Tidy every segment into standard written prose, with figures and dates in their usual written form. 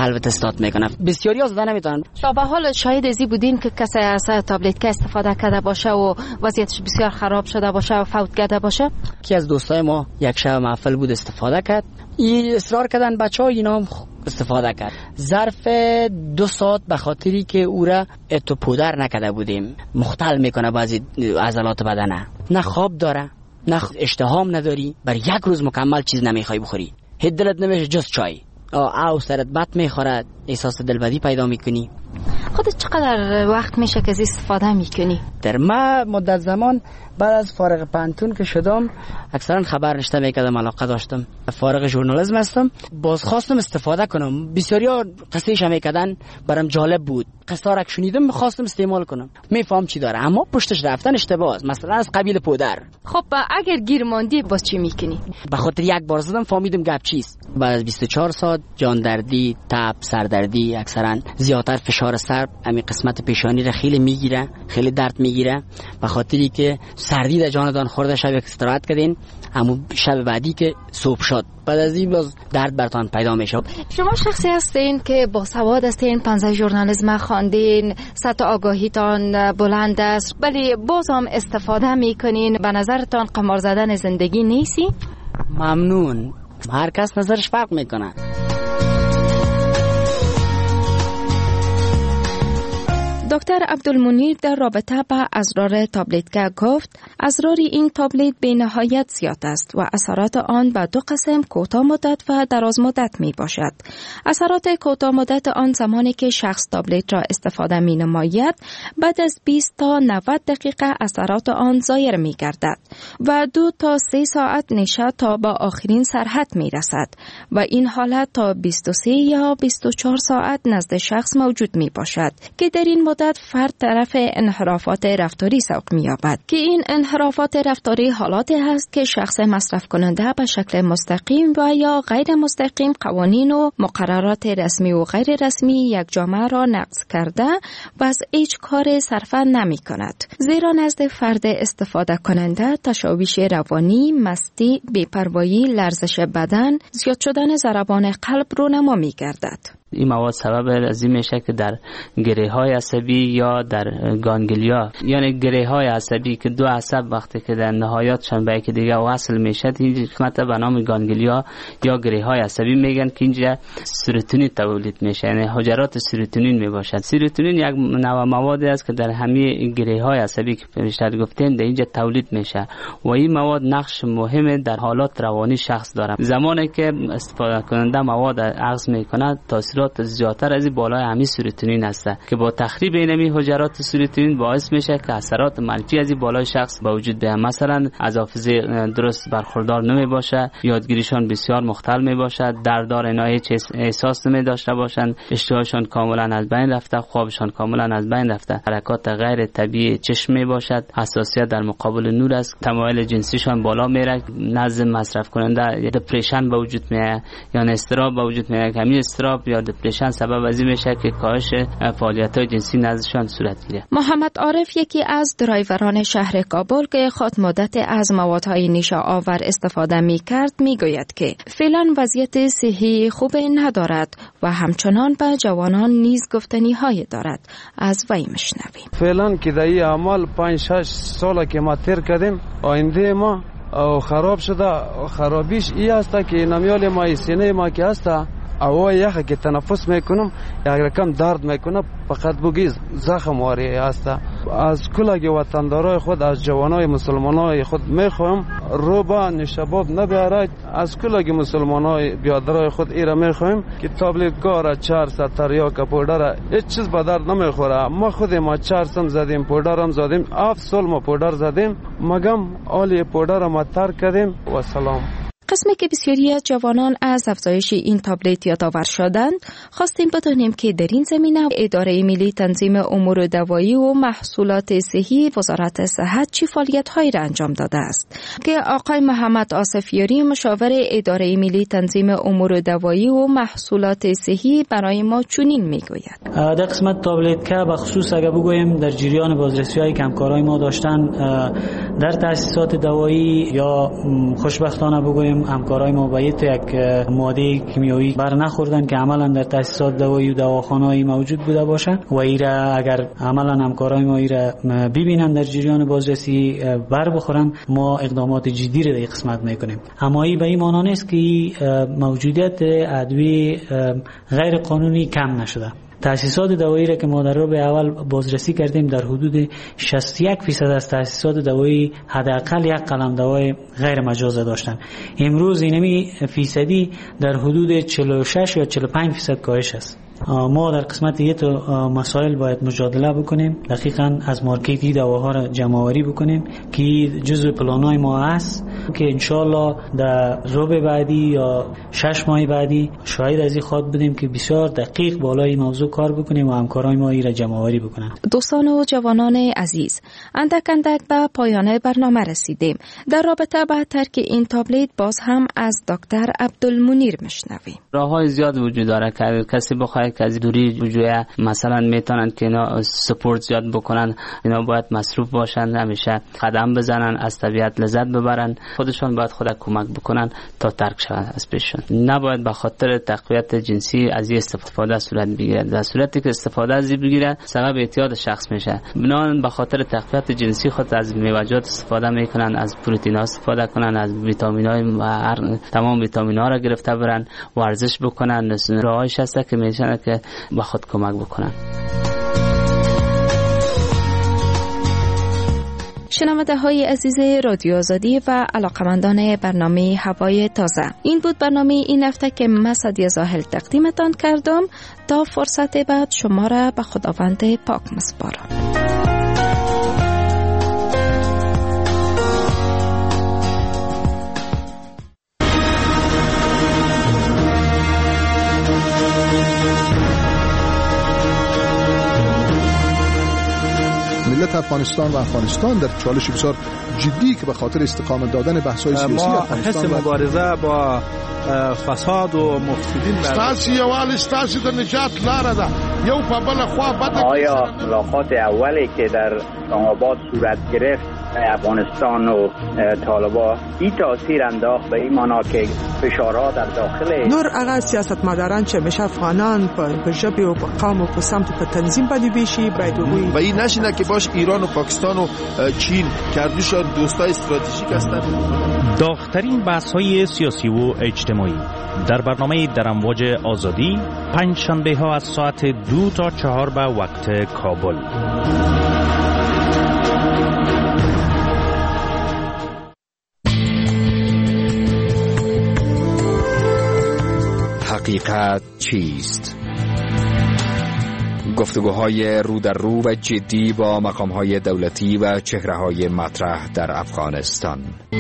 قلبت استارت میکنه. بسیاری ها زدن نمیتونن. تا به حال شاهد ازی بودین که کسی از تابلت که استفاده کرده باشه و وضعیتش بسیار خراب شده باشه و فوت کرده باشه؟ کی از دوستای ما یک شب محفل بود استفاده کرد، اصرار کردن بچه‌ها اینا هم استفاده کرد. ظرف 2 ساعت به خاطری که او را اتو پودر نکرده بودیم مختل میکنه بعضی عضلات بدنه، نه خواب داره نه اشتهام نداری، بر 1 روز مکمل چیز نمیخوای بخوری، هیچ دلت نمیشه جز چای، او سرت بد میخوره، احساس دلبدی پیدا میکنی. خودت چقدر وقت میشه که استفاده میکنی؟ در ما مدت زمان بعد از فارغ پانتون که شدم اکثرا خبر نشته میکردم، علاقه داشتم، فارغ ژورنالیسم هستم، باز خواستم استفاده کنم. بسیاریا قصهش میکردن، برام جالب بود، قصه را شنیدم میخواستم استعمال کنم، میفهم چی داره، اما پشتش رفتن اشتباه است. مثلا از قبیل پودر. خب اگر گیر ماندی باز چی میکنی؟ به خاطر 1 بار زدم فهمیدم گپ چیست. بعد از 24 ساعت جان دردی، تب، سردردی، اکثرا زیادتر فشار سر همین قسمت پیشانی را خیلی میگیره، خیلی درد میگیره، به خاطری که سردی در جاندان خورده. شب استراحت کردین، اما شب بعدی که صبح شد بعد از این باز درد برتان پیدا میشه. شما شخصی هستین که با سواد هستین، 15 ژورنالیسم خواندین، سطح آگاهیتان بلند است، ولی باز هم استفاده میکنین. به نظرتان قمار زدن زندگی نیستی؟ ممنون. هر کس نظرش فرق میکنه. دکتر عبدالمنیر در رابطه با اضرار تابلت که گفت اضرار این تابلت به نهایت زیاد است و اثرات آن به 2 قسم، کوتاه مدت و دراز مدت می باشد. اثرات کوتاه مدت آن زمانی که شخص تابلت را استفاده می نماید، بعد از 20 تا 90 دقیقه اثرات آن ظاهر می گردد و 2 تا 3 ساعت نشه تا با آخرین سرحد می رسد و این حالت تا 23 یا 24 ساعت نزد شخص موجود می باشد که در این مدت فرد طرف انحرافات رفتاری سوق می‌یابد که این انحرافات رفتاری حالاتی هست که شخص مصرف کننده به شکل مستقیم و یا غیر مستقیم قوانین و مقررات رسمی و غیر رسمی یک جامعه را نقض کرده و از هیچ کار صرفا نمی کند، زیرا نزد فرد استفاده کننده تشویش روانی، مستی، بی‌پروایی، لرزش بدن، زیاد شدن ضربان قلب رونما می‌گردد. این مواد سبب از این میشه که در گره‌های عصبی یا در گانگلیا، یعنی گره‌های عصبی که 2 عصب وقتی که در نهایتشان به یکی دیگه وصل میشه، این قسمت به نام گانگلیا یا گره‌های عصبی میگن که اینجا سروتونین تولید میشه، یعنی حجرات سروتونین میباشد. سروتونین یک نوع موادی است که در همه گره‌های عصبی که پیشتر گفتیم در اینجا تولید میشه و این مواد نقش مهم در حالات روانی شخص داره. زمانی که استفاده کننده مواد اخذ میکنه تاثیرات زیادتر از بالای همین سروتونین است که با تخریب این حجرات سروتونین باعث میشه که اثرات منفی از بالای شخص به وجود بیاد. مثلا از حافظه درست برخوردار نمی باشه، یادگیریشان بسیار مختل می باشد، دردار اینا هیچ احساس نمی داشته باشند، اشتهاشان کاملا از بین رفته، خوابشان کاملا از بین رفته، حرکات غیر طبیعی چشم می باشد، حساسیت در مقابل نور است، تمایل جنسیشان بالا میره، نزد مصرف کننده دپرشن به وجود میاد یا اضطراب به وجود میاد. همین اضطراب یا دپرشن سبب از این میشه که کاهش فعالیت‌های جنسی نزدشان صورت گیره. محمد عارف یکی از درایوران شهر کابل که خود مدت از موادهای نیشه آور استفاده می‌کرد میگوید که فعلا وضعیت صحی خوب ندارد و همچنان به جوانان نیز گفتنی‌های دارد. از وی میشنویم. فعلا که در این اعمال 5-6 ساله که ما تیر کردیم، آینده ما او خراب شده. خرابیش ای است که نمیال ما سینه ما که است او یخه که تنفس میکنم یک رقم درد میکنه، فقط بگی زخم واری است. از کلگی وطندارای خود، از جوانای مسلمانای خود میخوایم روبا نشباب نبیارد، از کلگی مسلمانای بیادرای خود ایره میخوایم که تابلت گاره 400 تریاک پودر هیچ چیز به درد نمیخوره. ما خود ما 400 زدیم، پودرم زدیم، 7 سال ما پودر زدیم، مگم آلی پودر ما ترک کردیم و سلام. قسمی که بسیاری از جوانان از افزایش این تابلت یادآور شدند، خواستیم بدانیم که در این زمینه اداره ملی تنظیم امور دوایی و محصولات صحی وزارت صحت چه فعالیت‌هایی را انجام داده است که آقای محمد آصفیاری مشاور اداره ملی تنظیم امور دوایی و محصولات صحی برای ما چنین میگوید. در قسمت تابلت که به خصوص اگر بگویم در جریان بازرسی‌های که همکارای ما داشتن در تأسیسات دوایی یا خوشبختانه بگویم میکنیم همکارای ما باید یک ماده کیمیایی بر نخوردن که عملا در تاسیسات دوایی و دواخانه‌ای موجود بوده باشه و ایرا اگر عملا همکارای ما ایرا ببینن در جریان بازرسی بر بخورن، ما اقدامات جدی را در قسمت میکنیم. اما این به این معنی نیست که موجودیت ادویه غیر قانونی کم نشده. تأسیسات دوایی را که ما در ربع اول بازرسی کردیم در حدود 61% از تأسیسات دوایی حداقل یک قلم دوای غیر مجاز داشتن. امروز اینمی فیصدی در حدود 46 یا 45% کاهش است. ما در قسمت یه تو مسائل باید مجادله بکنیم، دقیقاً از مارکتی دواها را جمع‌آوری بکنیم که جزء پلان‌های ما است که انشالله در ربع بعدی یا 6 ماه بعدی شاید از این خواد بدیم که بسیار دقیق بالای موضوع کار بکنیم و همکارای ما را جمع‌آوری بکنن. دوستان و جوانان عزیز، اندک به پایان برنامه رسیدیم. در رابطه با ترک این تابلت باز هم از دکتر عبدالمنیر میشنویم. راه‌های زیاد وجود داره که کسی بخواد که از دوری وجوه مثلا میتونن که اینا سپورت زیاد بکنن، اینا باید مصروف باشن، همیشه قدم بزنن، از طبیعت لذت ببرن، خودشون باید خود کمک بکنن تا ترک شون از پیششون. نباید به خاطر تقویت جنسی از این استفاده صورت بگیره. در صورتی که استفاده از این بگیره سبب اعتیاد شخص میشه. بنابراین به خاطر تقویت جنسی خود از میوه‌جات استفاده میکنن، از پروتئین استفاده کنن، از ویتامین‌های و تمام ویتامین‌ها را گرفته برن، ورزش بکنن. راهش هست که میشه که با خود کمک بکنن. شنونده های عزیز رادیو آزادی و علاقمندان برنامه هوای تازه، این بود برنامه این هفته که من سعدیه زاهل تقدیمتان کردم. تا فرصت بعد شما را به خداوند پاک مسپارم. ملت افغانستان و افغانستان در چالش بسیار جدی که به خاطر استقامت دادن بحث‌های سیاسی افغانستان حس مبارزه با فساد و مفسدین ستاسو یوال ستاسو د نجات لاره ده. یو په بل خوا بده. آیا ملاقات اولی که در آباد صورت گرفت افغانستان و طالبان این تاثیر انداخت به این معنا که فشارها در داخل نور هغه سیاستمداران چې همیشه افغانان په ژبې او په قوم او په سمت په تنظیم باندې بیشي باید وي و این نشینه که باش ایران و پاکستان و چین کردوشان دوستای استراتژیک هستند. داغ‌ترین بحث‌های سیاسی و اجتماعی در برنامه در امواج آزادی پنج شنبه ها از ساعت 2 تا 4 به وقت کابل. حقیقت چیست؟ گفتگوهای رو در رو و جدی با مقامهای دولتی و چهره‌های مطرح در افغانستان.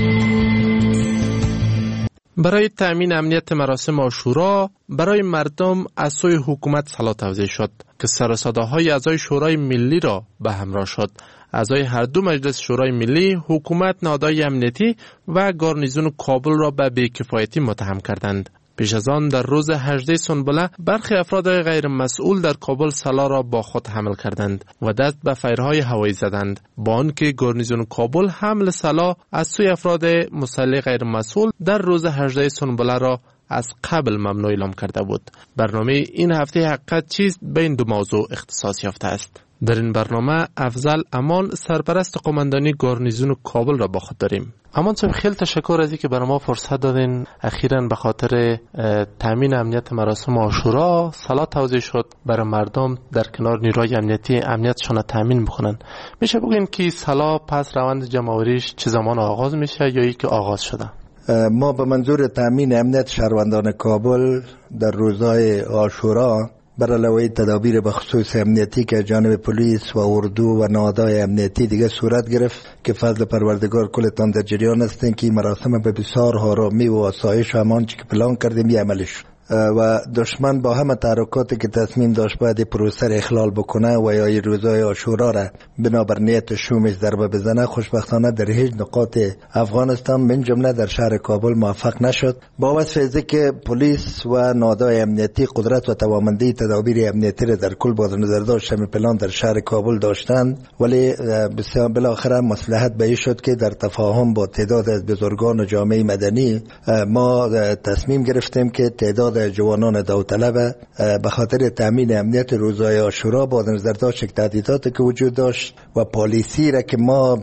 برای تأمین امنیت مراسم عاشورا برای مردم از سوی حکومت سلا توزیع شد که سر و صداهای اعضای شورای ملی را به همراه شد. اعضای هر دو مجلس شورای ملی حکومت، نهادهای امنیتی و گارنیزون کابل را به بی‌کفایتی متهم کردند. پیش از آن در روز 18 سنبله برخی افراد غیر مسئول در کابل سلا را با خود حمل کردند و دست به فیرهای هوایی زدند، با آنکه گارنیزون کابل حمل سلا از سوی افراد مسلح غیر مسئول در روز 18 سنبله را از قبل ممنوع اعلام کرده بود. برنامه این هفته حقیقت چیست بین دو موضوع اختصاص یافته است. در این برنامه افضل امان، سرپرست قماندانی گارنیزون کابل را با خود داریم. امان صاحب، خیلی تشکر از اینکه برای ما فرصت دادین. اخیراً به خاطر تامین امنیت مراسم عاشورا سلا توزیع شد برای مردم در کنار نیروهای امنیتی امنیتشان تامین بکنن. میشه بگین که سلا پس روند جمع‌آوریش چه زمان آغاز میشه یا اینکه آغاز شده؟ ما به منظور تامین امنیت شهروندان کابل در روزهای عاشورا بر علاوه تدابیر به خصوص امنیتی که جانب پلیس و اردو و نهادهای امنیتی دیگه صورت گرفت که فضل پروردگار کلتان در جریان هستیم که مراسم به بسیار آرامی و آسایش و امان که پلان کردیم عملش. و دشمن با همه تحرکاتی که تصمیم داشت باید پروسه را اخلال بکنه و یا روزای عاشورا را بنابر نیت شومش ضربه بزنه، خوشبختانه در هیچ نقاط افغانستان من جمله در شهر کابل موفق نشد. با وجه که پلیس و نهادهای امنیتی قدرت و توانمندی تدابیر امنیتی را در کل با نظر داشت شمی پلان در شهر کابل داشتند، ولی بسیار بالاخره مصلحت به این شد که در تفاهم با تعداد از بزرگان جامعه مدنی ما تصمیم گرفتیم که تعداد جوانان داوطلب به خاطر تامین امنیت روزهای عاشورا با نظر داشت تهدیداتی که وجود داشت و پالیسی را که ما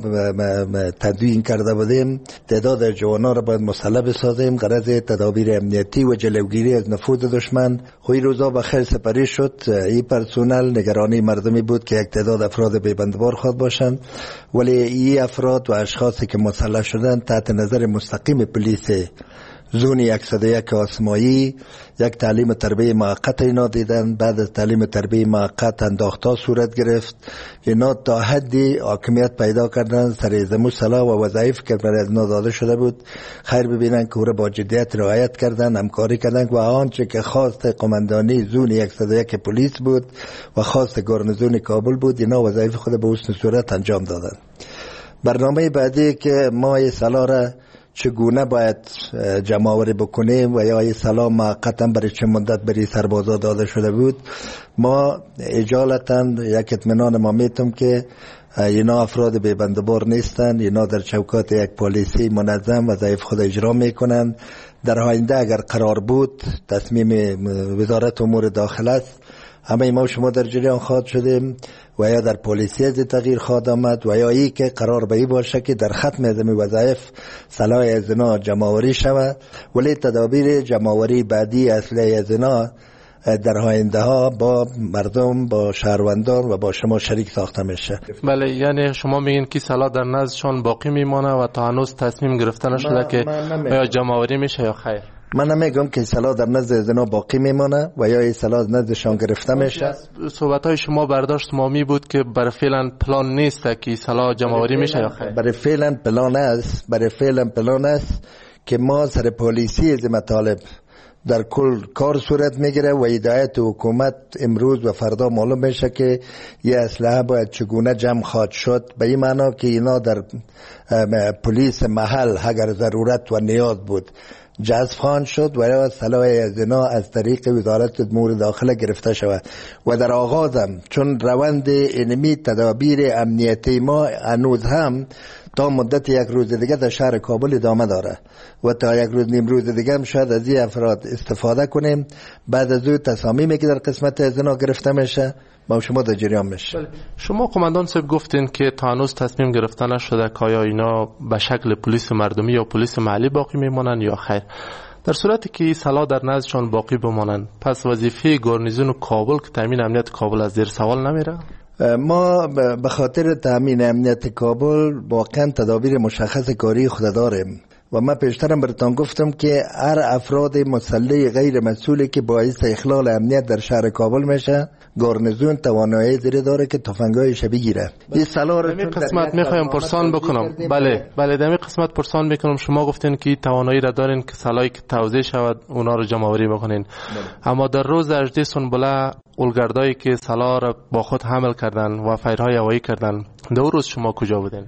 تدوین کرده بودیم، تعداد جوانان را باید مسلح بسازیم غرض تدابیر امنیتی و جلوگیری از نفوذ دشمن. خوی روزا به خیر سپری شد. این پرسونل نگرانی مردمی بود که یک تعداد افراد بیبندبار خواهد باشند، ولی این افراد و اشخاصی که مسلح شدند تحت نظر مستقیم پلیس زون 101 آسمایی یک تعلیم تربیه موقت اینا دیدن. بعد از تعلیم تربیه موقت انداختها صورت گرفت. اینا تا حدی حاکمیت پیدا کردن سر زمو سلاح و وظایف که برای اینا داده شده بود خیر ببینن که او را با جدیت رعایت کردن، همکاری کردن و آنچه که خواست قماندانی زون 101 پلیس بود و خواست گارنیزون کابل بود اینا وظایف خود به حسن صورت انجام دادن. برنامه بعدی که ما این سلاح را چگونه باید جمع‌آوری بکنیم و یا این سلاح موقتا برای چه مدت برای سربازا داده شده بود، ما اجالتا یک اطمینان ما میتم که اینا افراد بیبندبار نیستن، اینا در چوکات یک پلیسی منظم وظایف خود اجرا میکنن. در آینده اگر قرار بود تصمیم وزارت امور داخله است، همه ما شما در جریان خواهد شدیم و یا در پلیسی از تغییر خواهد آمد و یا ای که قرار به ای باشه که در ختم از وظایف سلاح از اینا جمع‌آوری شود، ولی تدابیر جمع‌آوری بعدی اصلی از اینا در آینده ها با مردم، با شهروندان و با شما شریک ساخته میشه. بله، یعنی شما میگین که سلاح در نزدشان باقی میمانه و تا هنوز تصمیم گرفته نشده که یا جمع‌آوری میشه یا خیر؟ من نمیگم که سلاح در نزد از اینا باقی میمانه و یا این سلاح نزدشان گرفته میشه. صحبت های شما برداشت مامی بود که برای فعلا پلان نیست که سلاح جمع‌آوری میشه یا خیر؟ برای فعلا پلان است که ما سر پلیسی از مطالب در کل کار صورت میگیره و هدایت حکومت امروز و فردا معلوم میشه که یه اسلحه باید چگونه جمع خواهد شد، به این معنا که اینا در پلیس محل اگر ضرورت و نیاز بود جذب خواهند شد و یا سلاح از اینا از طریق وزارت امور داخله گرفته شود. و در آغازم چون روند اینمی تدابیر امنیتی ما هنوز هم تا مدت یک روز دیگه در شهر کابل ادامه داره و تا یک روز نیم روز دیگه هم شاید از این افراد استفاده کنیم. بعد از او تصامیمی که در قسمت از اینا گرفته میشه ما شما در جریان میشه. شما قماندان صاحب گفتین که تا هنوز تصمیم گرفته نشده که آیا اینا به شکل پلیس مردمی یا پلیس محلی باقی میمونن یا خیر. در صورتی که سلاح در نزدشان باقی بمانند، پس وظیفه گارنیزون کابل که تامین امنیت کابل از زیر سوال نمیره؟ ما به خاطر تامین امنیت کابل واقعا تدابیر مشخص کاری خود داریم و من پیشترم براتون گفتم که هر افراد مسلح غیر مسئولی که باعث اخلال امنیت در شهر کابل میشه، گارنیزون توانایی زیر داره که تفنگایش بگیره. این سلاح رو قسمت میخوایم پرسان بکنم. بله در این قسمت پرسان میکنم. شما گفتین که توانایی را دارین که سلاحی که توزیع شود اونا رو جمع آوری بکنین، اما در روز 18 سنبله اولگردایی که سلاح را با خود حمل کردن و فایرهای هوایی کردن، دو روز شما کجا بودین؟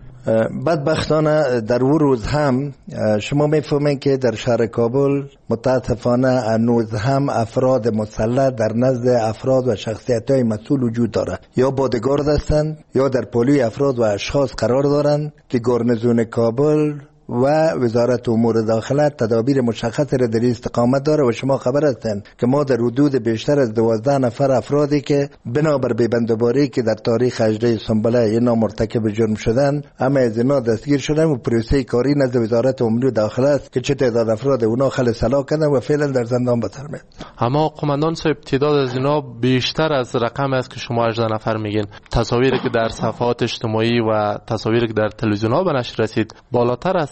بدبختانه در اون روز هم شما میفهمین که در شهر کابل متاسفانه هنوز هم افراد مسلح در نزد افراد و شخصیت‌های مسئول وجود داره، یا بادگارد هستند یا در پولوی افراد و اشخاص قرار دارند که گارنیزون کابل و وزارت امور داخله تدابیر مشخص را در استقامت داره و شما خبر هستند که ما در حدود بیشتر از 12 نفر افرادی که بنابر بیبندباری که در تاریخ 18 سنبله اینا مرتکب جرم شدن، همه از اینا دستگیر شدن و پروسه کاری نزد وزارت امور داخله است که چه تعداد افراد اونا خل سلاح کردن و فعلا در زندان بترمه. اما قماندان صاحب تعداد از اینا بیشتر از رقم است که شما 18 نفر میگین. تصاویری که در صفحات اجتماعی و تصاویری که در تلویزیون‌ها به نشر رسید بالاتر از 100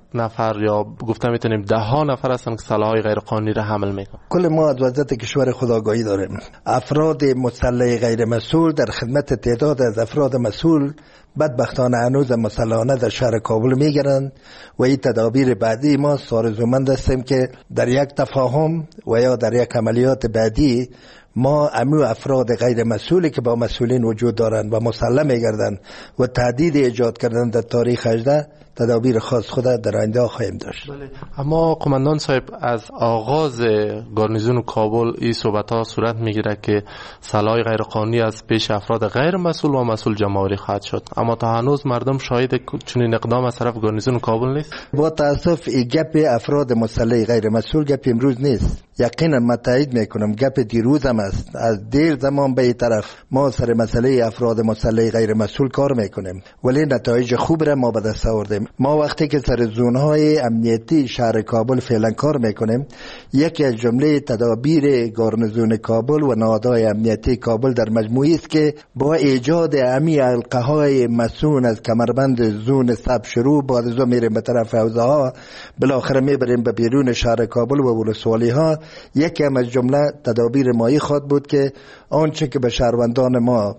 نفر یا گفتم میتونیم 10 نفر هستن که سلاح‌های غیر قانونی را حمل میکنن؟ کل ما از وضعیت کشور خودآگاهی داریم. افراد مسلح غیر مسئول در خدمت تعداد از افراد مسئول بدبختانه هنوز مسلحانه در شهر کابل میگیرند و این تدابیر بعدی ما آرزومند هستیم که در یک تفاهم و یا در یک عملیات بعدی ما امو افراد غیر مسئولی که با مسئولین وجود دارند و مسلح میگردند و تهدید ایجاد کردن در تاریخ 18 تدابیر خاص خود در آینده خواهیم داشت. اما قماندان صاحب، از آغاز گارنیزون کابل این صحبت ها صورت میگیره که سلاح غیر قانونی از پیش افراد غیر مسئول و مسئول جمهوری خواهد شد، اما تا هنوز مردم شاهد چنین اقدام از طرف گارنیزون کابل نیست. با تاسف این گپ افراد مسلح غیر مسئول گپ امروز نیست. یقینا من تایید میکنم گپ دیروز هم است. از دیر زمان به این طرف ما سر مسئله افراد مسلح غیر مسئول کار میکنیم ولی نتایج خوب را ما به دست آوردیم. ما وقتی که سر زونهای امنیتی شهر کابل فعلا کار میکنیم، یکی از جمله تدابیر گارنیزون کابل و نهادهای امنیتی کابل در مجموعی است که با ایجاد امی حلقه های مسون از کمربند زون سب شروع بعد از میریم به طرف حوزه ها، بالاخره میبریم به بیرون شهر کابل و ولسوالی ها. یکی از جمله تدابیر مایی خواهد بود که آنچه که به شهروندان ما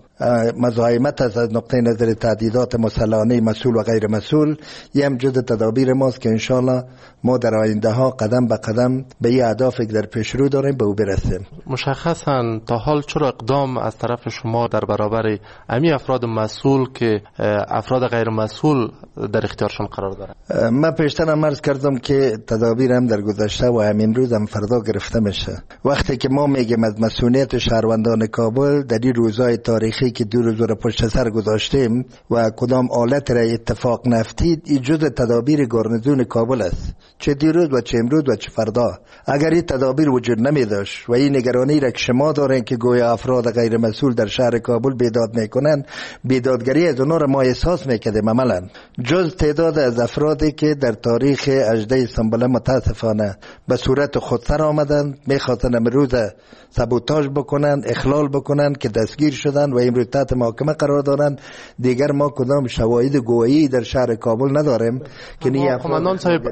مزاحمت از نقطه نظر تهدیدات مسلحانه مسئول و غیر مسئول، یه هم جز تدابیر ماست که انشالله ما در آینده ها قدم به قدم به این اهدافی که در پیش رو داریم به او برسیم. مشخصا تا حال چرا اقدام از طرف شما در برابر امی افراد مسئول که افراد غیر مسئول در اختیارشون قرار دارن؟ من پیشتر هم عرض کردم که تدابیر هم در گذشته و همین روز هم فردا گرفته میشه. وقتی که ما میگیم از مسئولیت شهروندان کابل در این روزهای تاریخی که 2 روز رو پشت سر گذاشتیم و کدام آلت را اتفاق نفتید، این جز تدابیر گارنیزون کابل است، چه دیروز و چه امروز و چه فردا. اگر این تدابیر وجود نمی داشت و این نگرانی را که شما دارین که گویا افراد غیر مسئول در شهر کابل بیداد میکنن، بیدادگری از اونا را ما احساس میکردیم. عملا جز تعداد از افرادی که در تاریخ 18 سنبله متاسفانه به صورت خودسر آمدند، میخواستن امروز سابوتاژ بکنن، اخلال بکنن که دستگیر شدن و امروز تحت محاکمه قرار دارن. دیگر ما کدام شواهد گویی در شهر کابل نداریم که قماندان صاحب،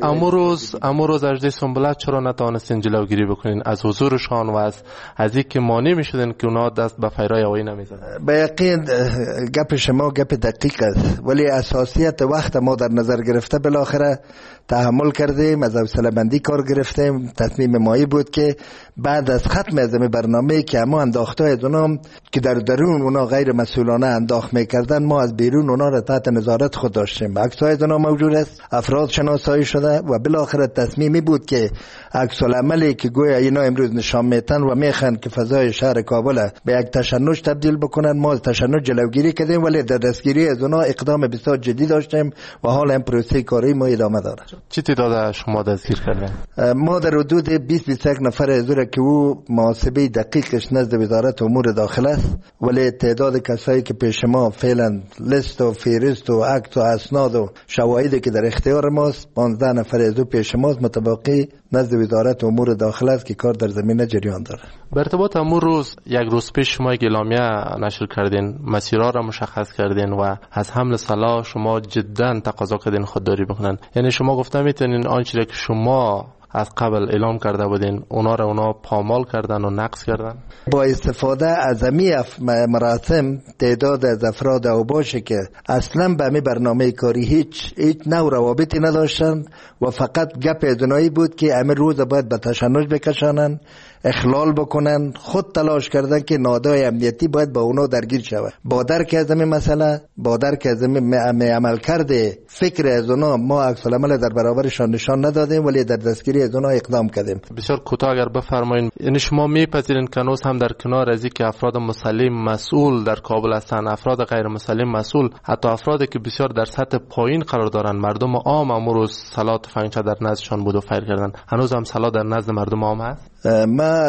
امروز 18 سنبله چرا نتوانستین جلوگیری بکنین از حضورشان و از اینکه مانع میشدن که اونا دست به فیرای هوایی نمیزدن؟ به یقین گپ شما گپ دقیق است، ولی اساسیت وقت ما در نظر گرفته بالاخره تحمل کردیم، از حوصله بندی کار گرفتیم. تصمیم مایی بود که بعد از ختم از برنامه که ما انداخته از اونام که در درون اونا غیر مسئولانه انداخت میکردن، ما از بیرون اونا را تحت نظارت خود داشتیم. عکس‌های از اونا موجود است، افراد شناسایی شده و بالاخره تصمیمی بود که عکس العملی که گویا اینا امروز نشان میتن و میخوان که فضای شهر کابل به یک تشنج تبدیل بکنن، ما از تشنج جلوگیری کردیم ولی در دستگیری از اونا اقدام بسیار جدی داشتیم و حالا این پروسه کاری ما ادامه داره. چه تعداد شما دستگیر کردن؟ ما در حدود 20-21 نفر از که او محاسبه دقیقش نزد وزارت امور داخله است، ولی تعداد کسایی که پیش ما فعلا لیست و فهرست و عکس و اسناد و شواهدی که در اختیار ماست 15 نفر از او پیش ماست، متبقی نزد وزارت امور داخله است که کار در زمینه جریان داره. به ارتباط امور روز، یک روز پیش شما اعلامیه نشر کردین، مسیرها را مشخص کردین و از حمل سلاح شما جدا تقاضا کردین خودداری بکنن. یعنی شما گفتم میتونین آنچه که شما از قبل اعلام کرده بودین اونا پامال کردن و نقض کردن؟ با استفاده از امی مراسم تعداد از افراد اوباشه که اصلا به امی برنامه کاری هیچ نوع روابطی نداشتن و فقط گپ ادنایی بود که امی روز باید به تشنج بکشانن، اخلال بکنن. خود تلاش کردن که نهادهای امنیتی باید با اونا درگیر شود. با درک از این مسئله، با درک از این عمل کرده فکر از اونا، ما عکس العمل در برابرشان نشان ندادیم ولی در دستگیری از اونا اقدام کردیم. بسیار کوتاه اگر بفرمایید، یعنی شما میپذیرین که هنوز هم در کنار از اینکه افراد مسلح مسئول در کابل هستند، افراد غیر مسلح مسئول، حتی افرادی که بسیار در سطح پایین قرار دارن، مردم عام امروز سلاح تفنگچه در نزدشان بود و فیر کردن، هنوز هم سلاح در نزد مردم عام هست؟ ما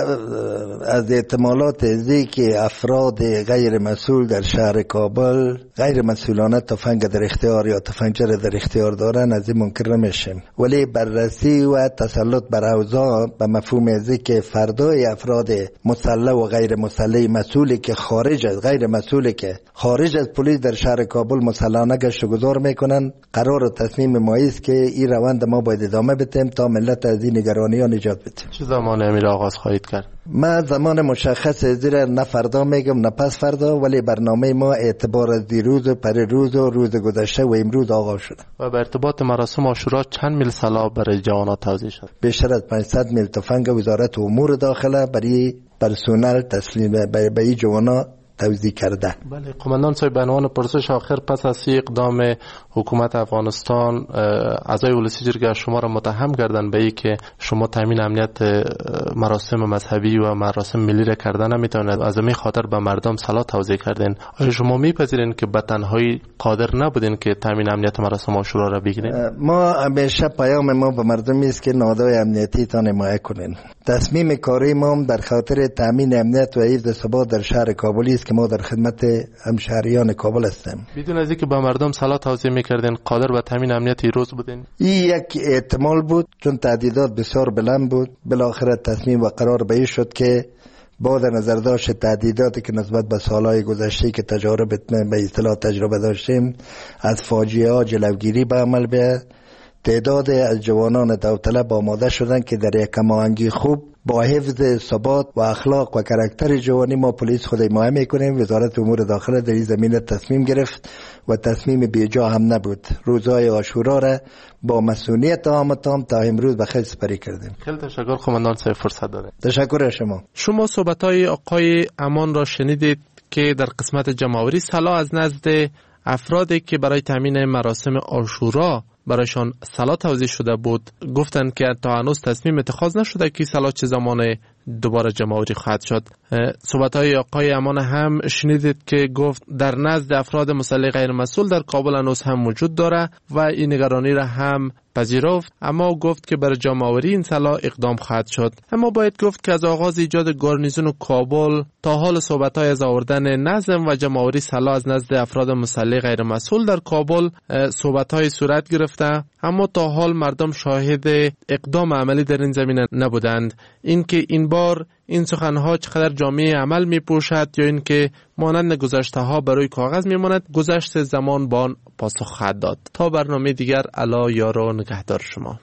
از احتمالات ازی که افراد غیر مسئول در شهر کابل غیر مسئولانه تفنگ در اختیار یا تفنگچی در اختیار دارن از این منکر نمیشیم، ولی بررسی و تسلط بر اوضاع به مفهوم ازی که فردای افراد مسلح و غیر مسلح مسئولی که غیر مسئولی که خارج از پلیس در شهر کابل مسلحانه گشت و گذار میکنن، قرار و تصمیم ما است که این روند ما باید ادامه بدیم تا ملت از این نگرانی ها نجات بدیم. چه زمان امیر آغاز خواهید کرد؟ ما زمان مشخص زیر نه فردا میگم نه پس فردا، ولی برنامه ما اعتبار از دیروز و پریروز و روز گذشته و امروز آغاز شده. و به ارتباط مراسم عاشورا چند میل سلاح برای جوانان توزیع شد؟ بیشتر از 500 میل تفنگ وزارت امور داخله برای پرسنل تسلیم به این جوانان توزیع کرده. بله قماندان صاحب، به عنوان پرسش آخر، پس از اقدام حکومت افغانستان اعضای ولسی جرگه شما را متهم کردن به این که شما تامین امنیت مراسم مذهبی و مراسم ملی را کردن نمیتونید، از همین خاطر به مردم سلاح توزیع کردین. آیا شما میپذیرین که به تنهایی قادر نبودین که تامین امنیت مراسم عاشورا را بگیرین؟ ما همیشه پیام ما به مردم است که نهادهای امنیتی تان حمایت کنین. تصمیم کاری ما در خاطر تامین امنیت و حفظ ثبات در شهر کابل است که ما در خدمت همشهریان کابل هستیم. بدون از اینکه به مردم سلاح توزیع میکردین قادر به تامین امنیت روز بودین؟ این یک احتمال بود، چون تعدیدات بسیار بلند بود. بالاخره تصمیم و قرار به این شد که با در نظر داشت تعدیداتی که نسبت به سالهای گذشته که به اصطلاح تجربه داشتیم از فاجعه ها جلوگیری به عمل بیاید. تعداد از جوانان داوطلب آماده شدند که در یک هماهنگی خوب با حفظ ثبات و اخلاق و کاراکتر جوانی ما پلیس خود حمایت میکنیم. وزارت امور داخله در این زمینه تصمیم گرفت و تصمیم بیجا هم نبود. روزهای عاشورا را با مسئولیت تام تا امروز به خیر سپری کردیم. خیلی تشکر قماندان صاحب، فرصت داره. تشکر از شما. شما صحبت‌های آقای امان را شنیدید که در قسمت جمع‌آوری سلاح از نزد افرادی که برای تامین مراسم عاشورا برایشان سلاح توزیع شده بود گفتند که تا هنوز تصمیم اتخاذ نشده که سلاح چه زمان دوباره جمع‌آوری خواهد شد. صحبت‌های آقای امان هم شنیدید که گفت در نزد افراد مسلح غیر مسئول در کابل هنوز هم وجود داره و این نگرانی را هم پذیرفت، اما گفت که برای جمع‌آوری این سلاح اقدام خواهد شد. اما باید گفت که از آغاز ایجاد گارنیزون کابل تا حال صحبت‌های از آوردن نظم و جمع‌آوری سلاح از نزد افراد مسلح غیر مسئول در کابل صحبت‌های صورت گرفته، اما تا حال مردم شاهد اقدام عملی در این زمینه نبودند. اینکه این بار این سخنها چقدر جامعه عمل می پوشد یا اینکه مانند گذشته ها برای کاغذ می ماند، گذشت زمان با آن پاسخ خواهد داد. تا برنامه دیگر، الا یار و نگهدار شما.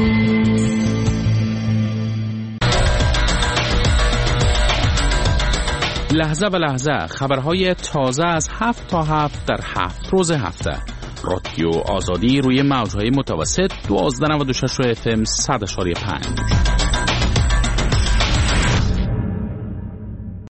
لحظه به لحظه خبرهای تازه از 7 تا 7 در 7 روز هفته. رادیو آزادی روی موجهای متوسط 1296 FM 100.5.